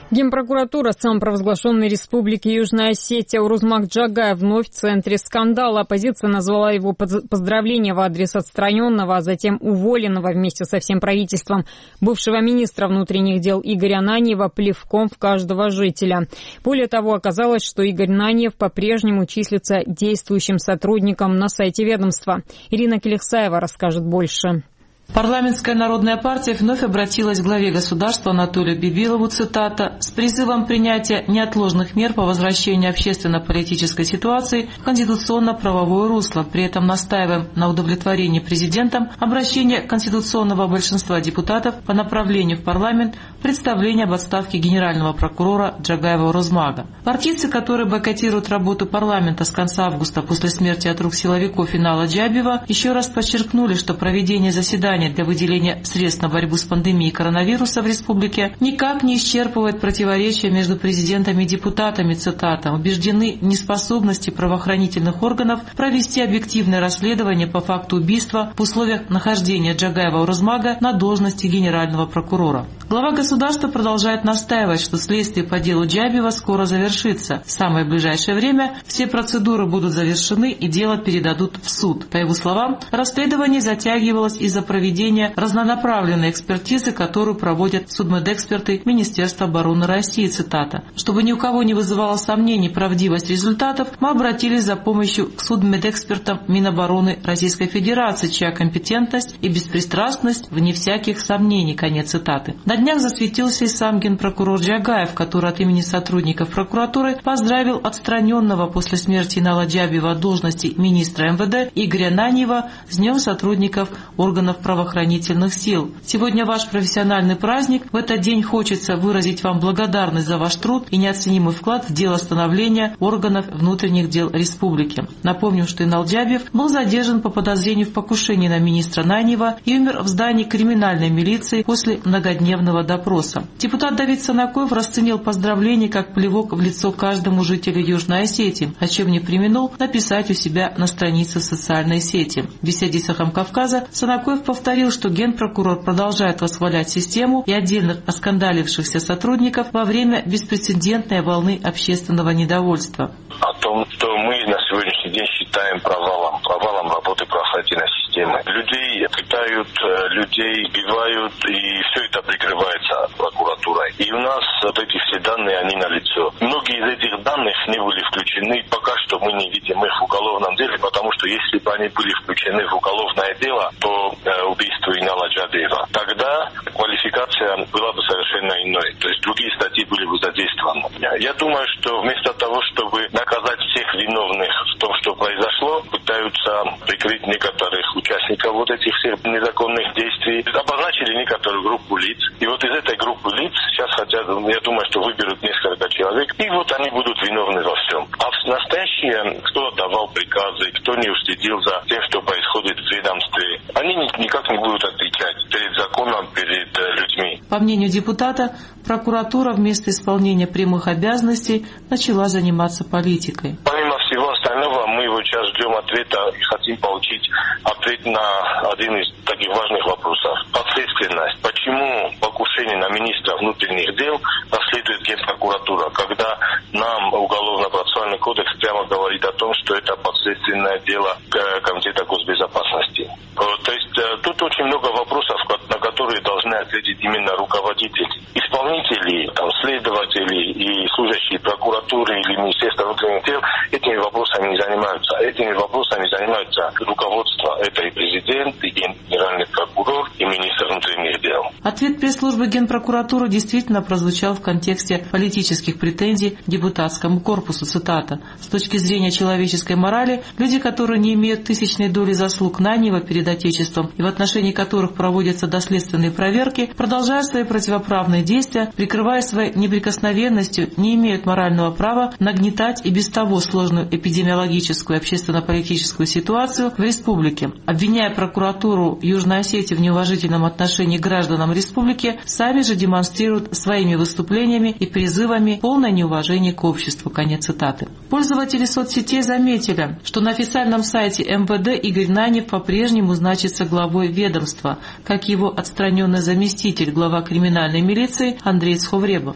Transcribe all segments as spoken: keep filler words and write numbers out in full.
Генпрокуратура самопровозглашенной республики Южная Осетия Урузмак Джагай вновь в центре скандала. Оппозиция назвала его поздравления в адрес отстраненного, а затем уволенного вместе со всем правительством бывшего министра внутренних дел Игоря Ананьева плевком в каждого жителя. Более того, оказалось, что Игорь Ананьев по-прежнему числится действующим сотрудником на сайте ведомства. Ирина Келехсаева расскажет больше. Парламентская народная партия вновь обратилась к главе государства Анатолию Бибилову, цитата, с призывом принятия неотложных мер по возвращению общественно-политической ситуации в конституционно-правовое русло. При этом настаиваем на удовлетворении президентом обращения конституционного большинства депутатов по направлению в парламент представления об отставке генерального прокурора Джагаева Урузмага. Партийцы, которые бойкотируют работу парламента с конца августа после смерти от рук силовиков Инала Джабиева, еще раз подчеркнули, что проведение заседания для выделения средств на борьбу с пандемией коронавируса в республике никак не исчерпывает противоречия между президентом и депутатами, цитата, убеждены в неспособности правоохранительных органов провести объективное расследование по факту убийства в условиях нахождения Джагаева Урузмага на должности генерального прокурора. Глава государства продолжает настаивать, что следствие по делу Джабиева скоро завершится. В самое ближайшее время все процедуры будут завершены и дело передадут в суд. По его словам, расследование затягивалось из-за проведения разнонаправленной экспертизы, которую проводят судмедэксперты Министерства обороны России, цитата. Чтобы ни у кого не вызывало сомнений правдивость результатов, мы обратились за помощью к судмедэкспертам Минобороны Российской Федерации, чья компетентность и беспристрастность вне всяких сомнений, конец цитаты. На днях засветился и сам генпрокурор Джагаев, который от имени сотрудников прокуратуры поздравил отстраненного после смерти Инала Джабиева от должности министра эм вэ дэ Игоря Ананьева с Днем сотрудников органов правоохранительных сил. Сегодня ваш профессиональный праздник. В этот день хочется выразить вам благодарность за ваш труд и неоценимый вклад в дело становления органов внутренних дел республики. Напомним, что Инал Джабиев был задержан по подозрению в покушении на министра Ананьева и умер в здании криминальной милиции после многодневного допроса. Депутат Давид Санакоев расценил поздравления как плевок в лицо каждому жителю Южной Осетии, о чем не преминул написать у себя на странице в социальной сети. В беседе с «Эхом Кавказа» Санакоев повторил, что генпрокурор продолжает восхвалять систему и отдельных оскандалившихся сотрудников во время беспрецедентной волны общественного недовольства. О том, что мы на сегодняшний день считаем провалом, провалом работы правоохранительной системы. Людей пытают, людей убивают, и все это прикрывается прокуратурой. И у нас вот эти все данные, они налицо. Многие из этих данных не были включены, пока что мы не видим их в уголовном деле, потому что если бы они были включены в уголовное дело по убийству Инала Джабиева, тогда квалификация была бы совершенно иной. То есть другие статьи были бы задействованы. Я думаю, что вместо того, чтобы наказать всех виновных в том, что произошло, пытаются прикрыть некоторых участников вот этих всех незаконных действий, обозначили некоторую группу лиц. И вот из этой группы лиц сейчас хотят, я думаю, что выберут несколько человек, и вот они будут виновны во всем. А в настоящее, кто отдавал приказы, кто не уследил за тем, что происходит в ведомстве, они никак не будут отвечать перед законом, перед людьми. По мнению депутата, прокуратура вместо исполнения прямых обязанностей начала заниматься политикой. Помимо всего остального, мы вот сейчас ждем ответа и хотим получить ответ на один из таких важных вопросов. Ответственность. Почему покушение на министра внутренних дел расследует генпрокуратура, когда нам Уголовно-процессуальный кодекс прямо говорит о том, что это подследственное дело Комитета госбезопасности. То есть тут очень много вопросов, на которые должны ответить именно руководители. Исполнители, там, следователи и служащие прокуратуры или Министерства внутренних дел этими вопросами не занимаются. Этими вопросами занимаются руководство. Это и президент, и генеральный прокурор, и министр внутренних дел. Ответ пресс-службы Генпрокуратуры действительно прозвучал в контексте политических претензий к депутатскому корпусу. Цитата. «С точки зрения человеческой морали, люди, которые не имеют тысячной доли заслуг Ананьева перед Отечеством и в отношении которых проводятся доследственные проверки, продолжая свои противоправные действия, прикрывая своей неприкосновенностью, не имеют морального права нагнетать и без того сложную эпидемиологическую и общественно-политическую ситуацию в республике. Обвиняя прокуратуру Южной Осетии в неуважительном отношении к гражданам республики, сами же демонстрируют своими выступлениями и призывами полное неуважение к обществу». Конец цитаты. Пользователи соцсетей заметили, что на официальном сайте эм вэ дэ Игорь Ананьев по-прежнему значится главой ведомства, как его отстраненный заместитель, глава криминальной милиции Андрей Цховребов.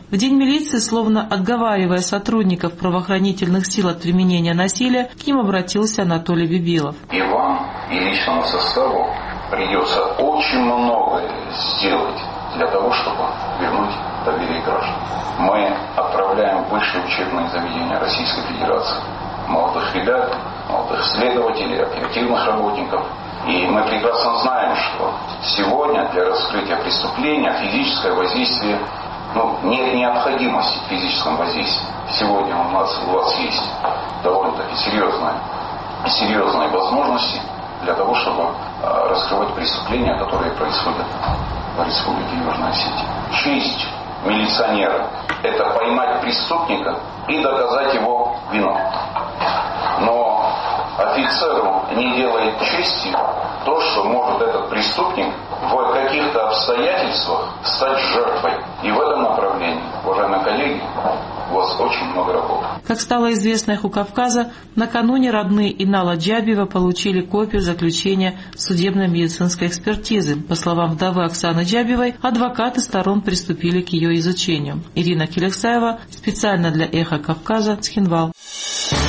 В День милиции, словно отговаривая сотрудников правоохранительных сил от применения насилия, к ним обратился Анатолий Бибилов. И вам, и личному составу придется очень многое сделать для того, чтобы вернуть доверие граждан. Мы отправляем в высшие учебные заведения Российской Федерации молодых ребят, молодых следователей, оперативных работников. И мы прекрасно знаем, что сегодня для раскрытия преступления физическое воздействие, ну, нет необходимости в физическом воздействии. Сегодня у нас у вас есть довольно-таки серьезные, серьезные возможности для того, чтобы э, раскрывать преступления, которые происходят в Республике Южная Осетия. Честь милиционера – это поймать преступника и доказать его вину. Но офицеру не делает чести то, что может этот преступник в каких-то обстоятельствах стать жертвой. И в этом направлении, уважаемые коллеги, у вас очень много работы. Как стало известно «Эху Кавказа», накануне родные Инала Джабиева получили копию заключения судебно-медицинской экспертизы. По словам вдовы Оксаны Джабиевой, адвокаты сторон приступили к ее изучению. Ирина Келексаева специально для «Эха Кавказа», Цхинвал.